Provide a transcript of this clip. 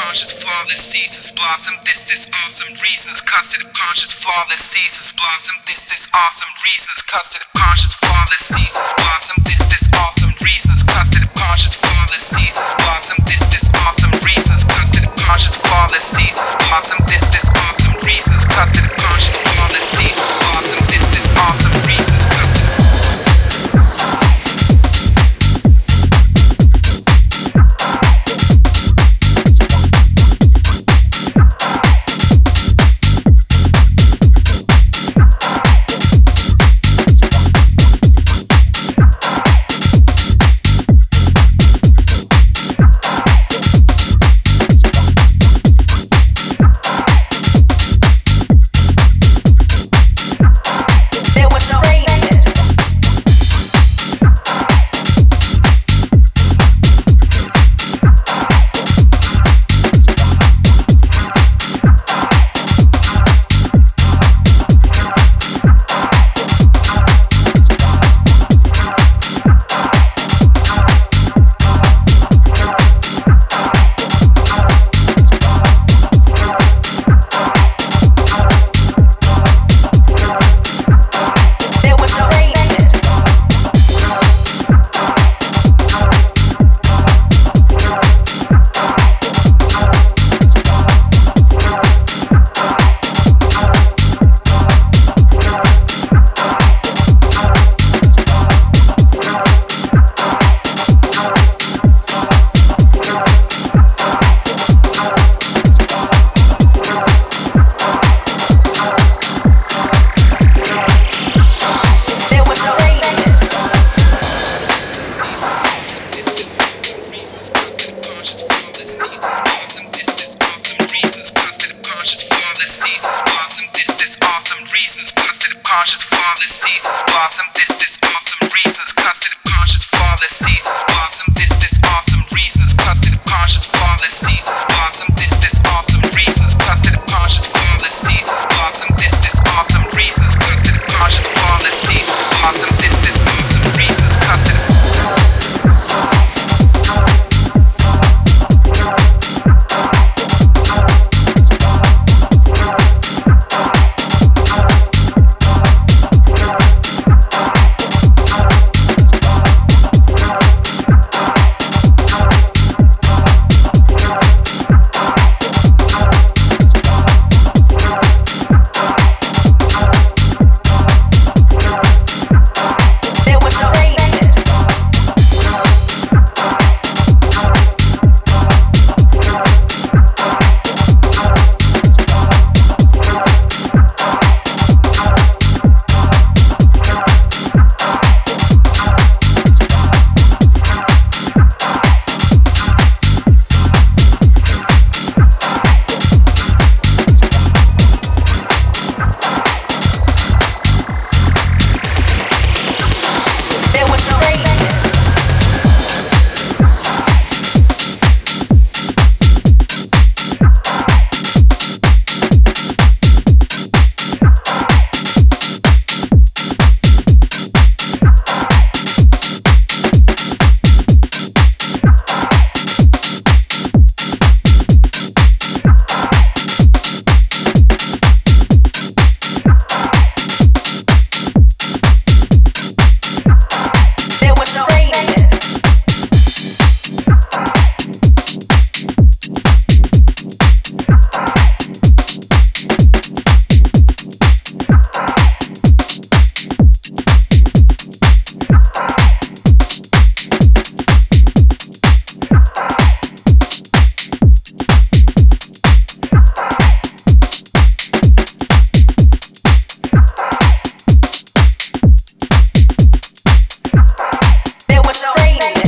conscious, flawless seasons blossom. This is awesome reasons. Custody of conscious, flawless seasons blossom. This is awesome reasons. Custody of conscious, flawless seasons blossom. This is awesome reasons. Custody of conscious, flawless seasons blossom. This is awesome reasons. Custody of conscious, flawless seasons blossom. This is awesome reasons. Custody of conscious, flawless seasons blossom. This is awesome reasons. Conscious, flawless seasons blossom. This is awesome reasons. Custody of conscious, flawless seasons blossom. This is awesome reasons. Custody of conscious, flawless seasons blossom. This is awesome reasons. Custody of conscious, flawless seasons blossom. This is awesome reasons. Custody of conscious, flawless seasons blossom. This is awesome reasons. Custody of Say